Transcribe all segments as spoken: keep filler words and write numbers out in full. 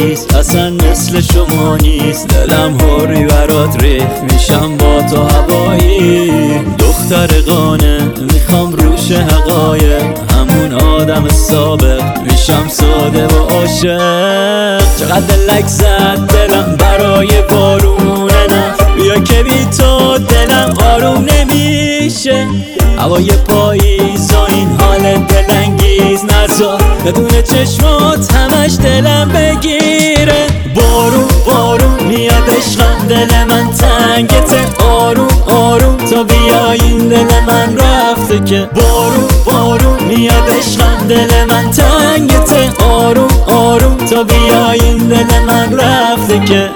نیست، اصلا مثل شما نیست. دلم هوری برات ریخ میشم با تو هوایی. دختر قانه میخوام روش حقایق، همون آدم سابق میشم ساده و عاشق. چقدر دلک زد دلم برای بارونه، نه بیا که بی تو دلم آروم نمیشه. هوای پاییز و این حال دلانگیز نذار بدون چشمات همش دلم بگیره. بارون بارون میاد عشقم دل من تنگته، آروم آروم تا بیاین دل من رفته که. بارون بارون میاد عشقم دل من تنگته، آروم آروم تا بیاین دل من رفته که.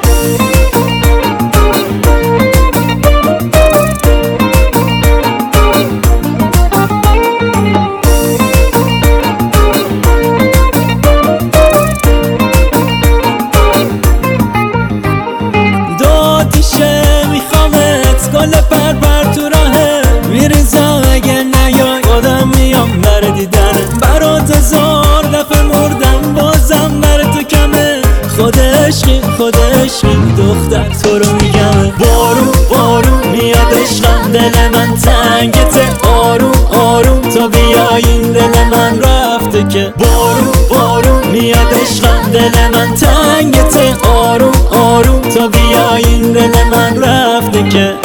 گل پر پر تو راهه میریزم اگه نیای، خودم میام بر دیدنه. برات هزار دفعه مردم بازم بر تو کمه. خود عشقی خود عشقی دختر تو رو میگم. بارون بارون میاد عشقم دل من تنگته، آروم آروم تا بیاین دل من رفته که. بارون بارون میاد عشقم دل من تنگته، آروم آروم تا بیاین دل من رفته که.